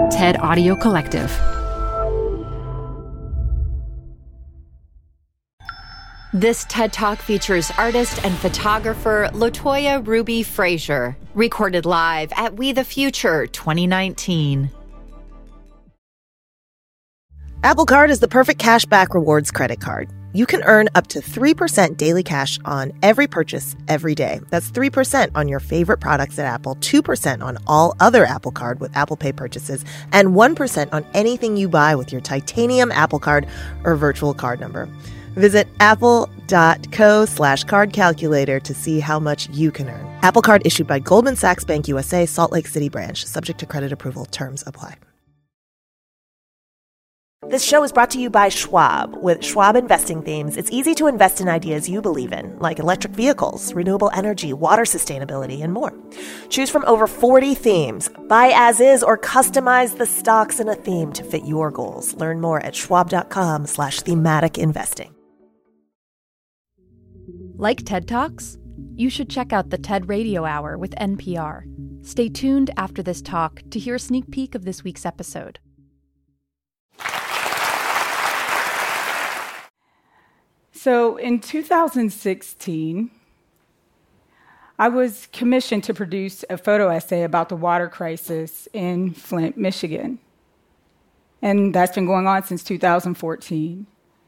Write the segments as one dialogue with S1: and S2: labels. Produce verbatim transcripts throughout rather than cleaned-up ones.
S1: TED Audio Collective.
S2: This TED Talk features artist and photographer LaToya Ruby Frazier, recorded live at We the Future twenty nineteen.
S3: Apple Card is the perfect cashback rewards credit card. You can earn up to three percent daily cash on every purchase every day. That's three percent on your favorite products at Apple, two percent on all other Apple Card with Apple Pay purchases, and one percent on anything you buy with your titanium Apple Card or virtual card number. Visit apple.co slash card calculator to see how much you can earn. Apple Card issued by Goldman Sachs Bank U S A, Salt Lake City branch. Subject to credit approval. Terms apply. This show is brought to you by Schwab. With Schwab investing themes, it's easy to invest in ideas you believe in, like electric vehicles, renewable energy, water sustainability, and more. Choose from over forty themes. Buy as is or customize the stocks in a theme to fit your goals. Learn more at schwab.com slash thematic investing.
S1: Like TED Talks? You should check out the TED Radio Hour with N P R. Stay tuned after this talk to hear a sneak peek of this week's episode.
S4: So in two thousand sixteen, I was commissioned to produce a photo essay about the water crisis in Flint, Michigan. And that's been going on since two thousand fourteen.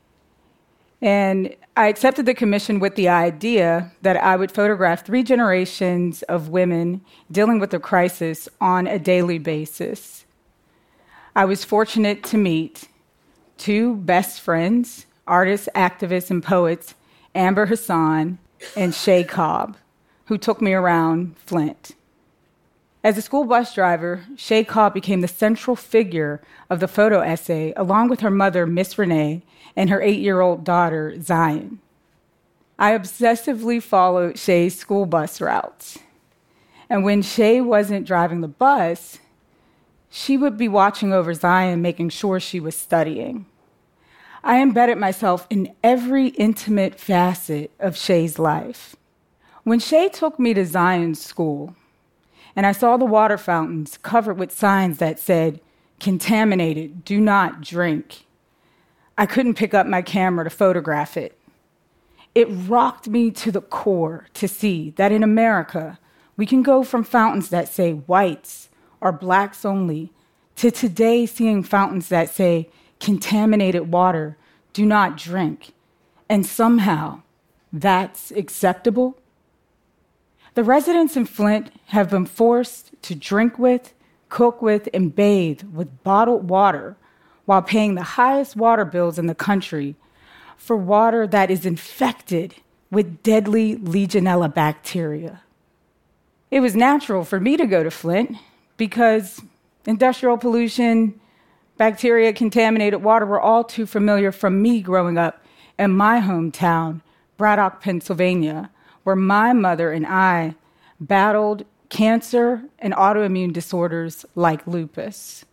S4: And I accepted the commission with the idea that I would photograph three generations of women dealing with the crisis on a daily basis. I was fortunate to meet two best friends, artists, activists, and poets, Amber Hassan and Shay Cobb, who took me around Flint. As a school bus driver, Shay Cobb became the central figure of the photo essay, along with her mother, Miss Renee, and her eight-year-old daughter, Zion. I obsessively followed Shay's school bus routes. And when Shay wasn't driving the bus, she would be watching over Zion, making sure she was studying. I embedded myself in every intimate facet of Shay's life. When Shay took me to Zion's school, and I saw the water fountains covered with signs that said, "Contaminated, do not drink," I couldn't pick up my camera to photograph it. It rocked me to the core to see that in America, we can go from fountains that say whites or blacks only to today seeing fountains that say, "Contaminated water, do not drink," and somehow that's acceptable. The residents in Flint have been forced to drink with, cook with, and bathe with bottled water while paying the highest water bills in the country for water that is infected with deadly Legionella bacteria. It was natural for me to go to Flint because industrial pollution, bacteria, contaminated water were all too familiar from me growing up in my hometown, Braddock, Pennsylvania, where my mother and I battled cancer and autoimmune disorders like lupus.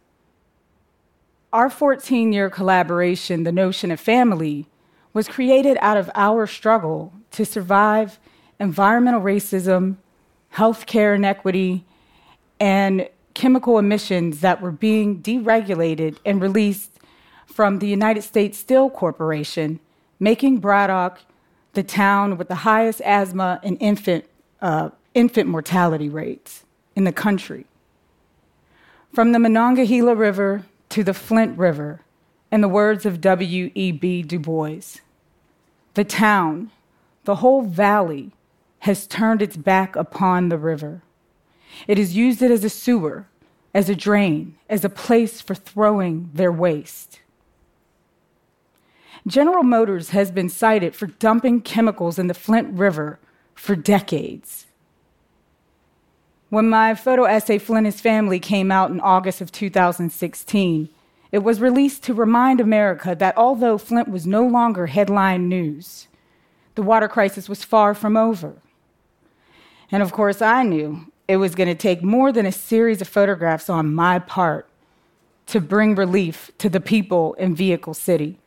S4: Our fourteen-year collaboration, The Notion of Family, was created out of our struggle to survive environmental racism, healthcare inequity, and chemical emissions that were being deregulated and released from the United States Steel Corporation, making Braddock the town with the highest asthma and infant, uh, infant mortality rates in the country. From the Monongahela River to the Flint River, in the words of W E B Du Bois, the town, the whole valley, has turned its back upon the river. It has used it as a sewer, as a drain, as a place for throwing their waste. General Motors has been cited for dumping chemicals in the Flint River for decades. When my photo essay, Flint is Family, came out in August of two thousand sixteen, it was released to remind America that although Flint was no longer headline news, the water crisis was far from over. And of course, I knew it was going to take more than a series of photographs on my part to bring relief to the people in Vehicle City.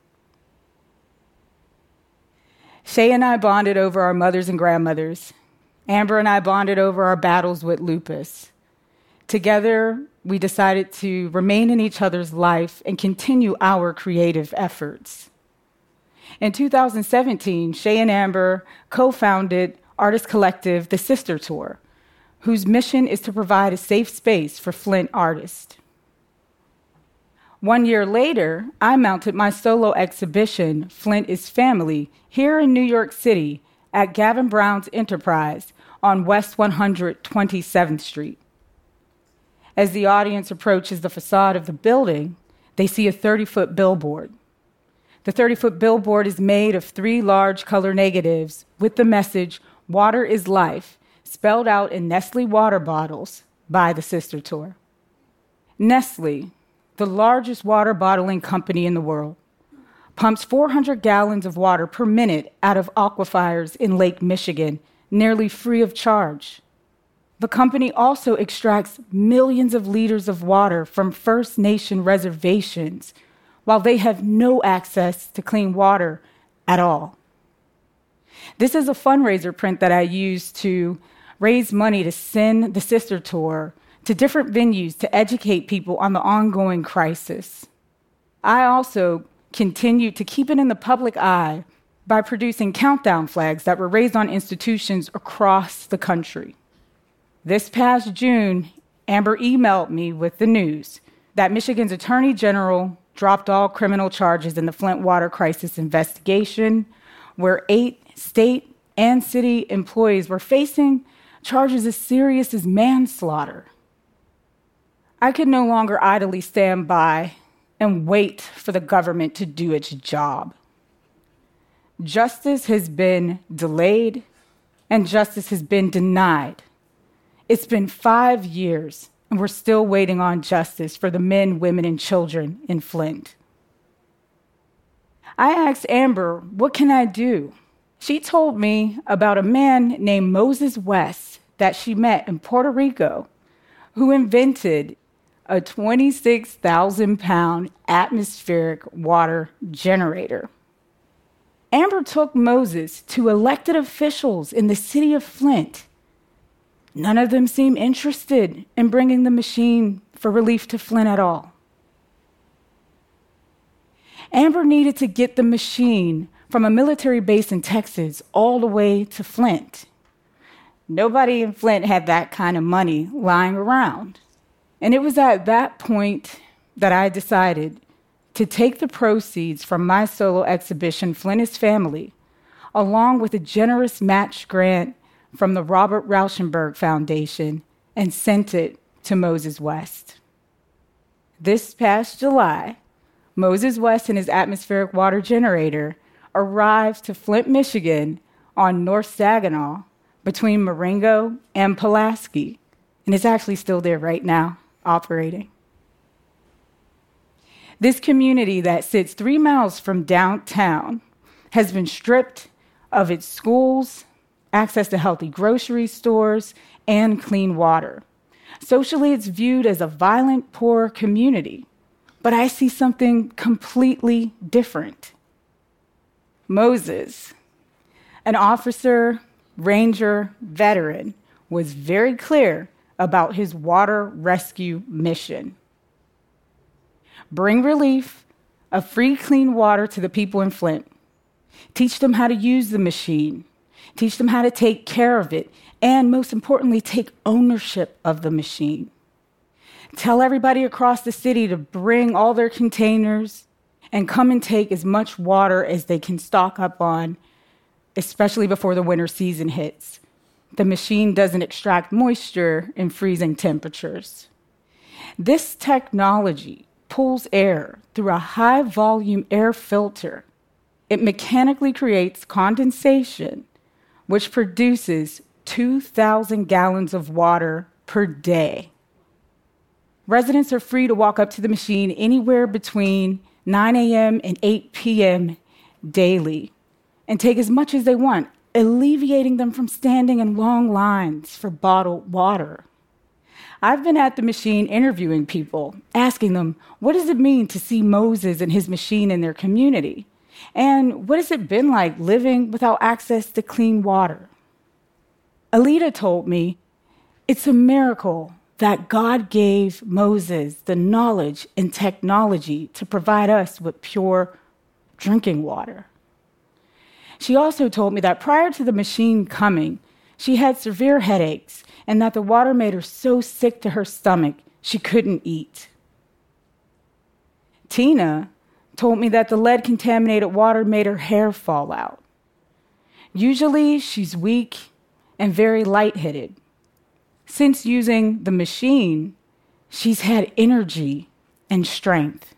S4: Shay and I bonded over our mothers and grandmothers. Amber and I bonded over our battles with lupus. Together, we decided to remain in each other's life and continue our creative efforts. In two thousand seventeen, Shay and Amber co-founded artist collective The Sister Tour, whose mission is to provide a safe space for Flint artists. One year later, I mounted my solo exhibition, Flint is Family, here in New York City at Gavin Brown's Enterprise on West one hundred twenty-seventh Street. As the audience approaches the facade of the building, they see a thirty-foot billboard. The thirty-foot billboard is made of three large color negatives with the message, "Water is life," spelled out in Nestle water bottles by the Sister Tour. Nestle, the largest water bottling company in the world, pumps four hundred gallons of water per minute out of aquifers in Lake Michigan, nearly free of charge. The company also extracts millions of liters of water from First Nation reservations, while they have no access to clean water at all. This is a fundraiser print that I used to raise money to send the Sister Tour to different venues to educate people on the ongoing crisis. I also continued to keep it in the public eye by producing countdown flags that were raised on institutions across the country. This past June, Amber emailed me with the news that Michigan's Attorney General dropped all criminal charges in the Flint water crisis investigation, where eight state and city employees were facing charges as serious as manslaughter. I could no longer idly stand by and wait for the government to do its job. Justice has been delayed, and justice has been denied. It's been five years, and we're still waiting on justice for the men, women, and children in Flint. I asked Amber, what can I do? She told me about a man named Moses West that she met in Puerto Rico who invented a twenty-six thousand pound atmospheric water generator. Amber took Moses to elected officials in the city of Flint. None of them seemed interested in bringing the machine for relief to Flint at all. Amber needed to get the machine from a military base in Texas all the way to Flint. Nobody in Flint had that kind of money lying around. And it was at that point that I decided to take the proceeds from my solo exhibition, Flint is Family, along with a generous match grant from the Robert Rauschenberg Foundation, and sent it to Moses West. This past July, Moses West and his atmospheric water generator arrived to Flint, Michigan on North Saginaw between Marengo and Pulaski, and it's actually still there right now, operating. This community that sits three miles from downtown has been stripped of its schools, access to healthy grocery stores, and clean water. Socially, it's viewed as a violent, poor community, but I see something completely different. Moses, an officer, ranger, veteran, was very clear about his water rescue mission. Bring relief of free, clean water to the people in Flint. Teach them how to use the machine. Teach them how to take care of it. And most importantly, take ownership of the machine. Tell everybody across the city to bring all their containers and come and take as much water as they can stock up on, especially before the winter season hits. The machine doesn't extract moisture in freezing temperatures. This technology pulls air through a high-volume air filter. It mechanically creates condensation, which produces two thousand gallons of water per day. Residents are free to walk up to the machine anywhere between nine a.m. and eight p.m. daily and take as much as they want, alleviating them from standing in long lines for bottled water. I've been at the machine interviewing people, asking them, what does it mean to see Moses and his machine in their community? And what has it been like living without access to clean water? Alita told me, it's a miracle that God gave Moses the knowledge and technology to provide us with pure drinking water. She also told me that prior to the machine coming, she had severe headaches and that the water made her so sick to her stomach she couldn't eat. Tina told me that the lead-contaminated water made her hair fall out. Usually, she's weak and very lightheaded. Since using the machine, she's had energy and strength.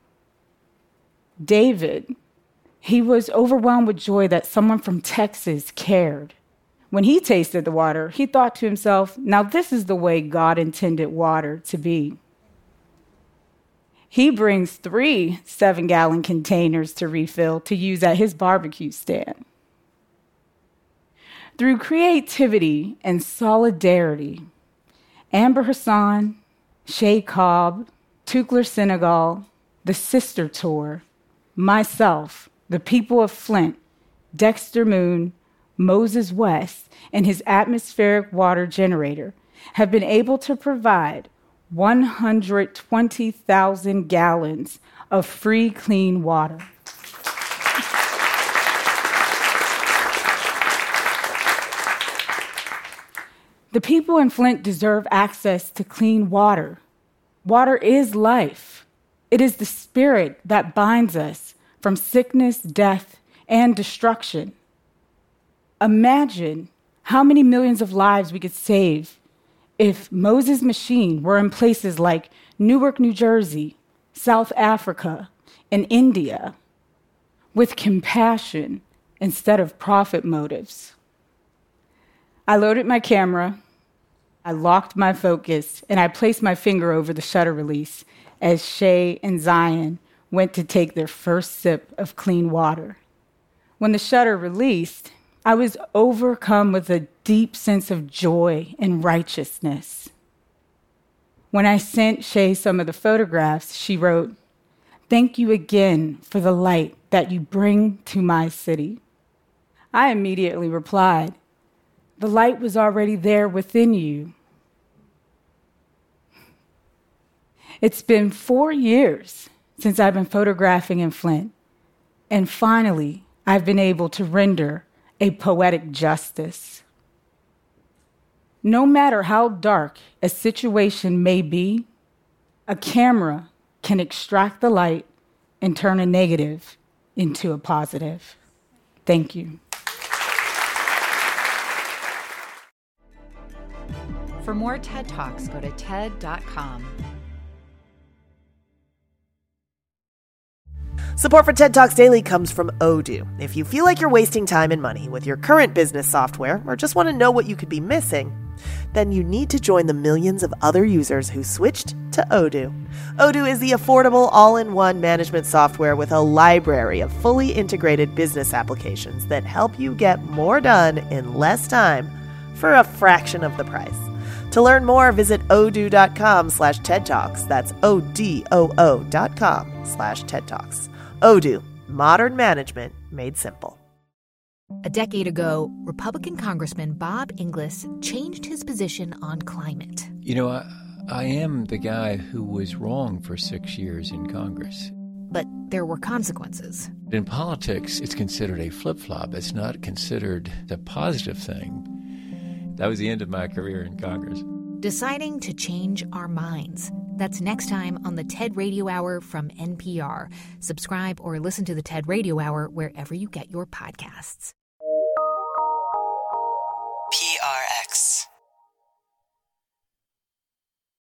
S4: David, he was overwhelmed with joy that someone from Texas cared. When he tasted the water, he thought to himself, now this is the way God intended water to be. He brings three seven-gallon containers to refill to use at his barbecue stand. Through creativity and solidarity, Amber Hassan, Shay Cobb, Tukler Senegal, the Sister Tour, myself, the people of Flint, Dexter Moon, Moses West, and his atmospheric water generator have been able to provide one hundred twenty thousand gallons of free, clean water. The people in Flint deserve access to clean water. Water is life. It is the spirit that binds us from sickness, death, and destruction. Imagine how many millions of lives we could save if Moses' machine were in places like Newark, New Jersey, South Africa, and India, with compassion instead of profit motives. I loaded my camera, I locked my focus, and I placed my finger over the shutter release as Shay and Zion went to take their first sip of clean water. When the shutter released, I was overcome with a deep sense of joy and righteousness. When I sent Shay some of the photographs, she wrote, "Thank you again for the light that you bring to my city." I immediately replied, "The light was already there within you." It's been four years since I've been photographing in Flint, and finally, I've been able to render a poetic justice. No matter how dark a situation may be, a camera can extract the light and turn a negative into a positive. Thank you.
S2: For more TED Talks, go to TED dot com.
S3: Support for TED Talks Daily comes from Odoo. If you feel like you're wasting time and money with your current business software or just want to know what you could be missing, then you need to join the millions of other users who switched to Odoo. Odoo is the affordable all-in-one management software with a library of fully integrated business applications that help you get more done in less time for a fraction of the price. To learn more, visit odoo.com slash TED Talks. That's O-D-O-O dot com slash TED Talks. Odoo, modern management made simple.
S5: A decade ago, Republican Congressman Bob Inglis changed his position on climate.
S6: You know, I, I am the guy who was wrong for six years in Congress.
S5: But there were consequences.
S6: In politics, it's considered a flip-flop. It's not considered a positive thing. That was the end of my career in Congress.
S5: Deciding to change our minds. That's next time on the TED Radio Hour from N P R. Subscribe or listen to the TED Radio Hour wherever you get your podcasts.
S7: P R X.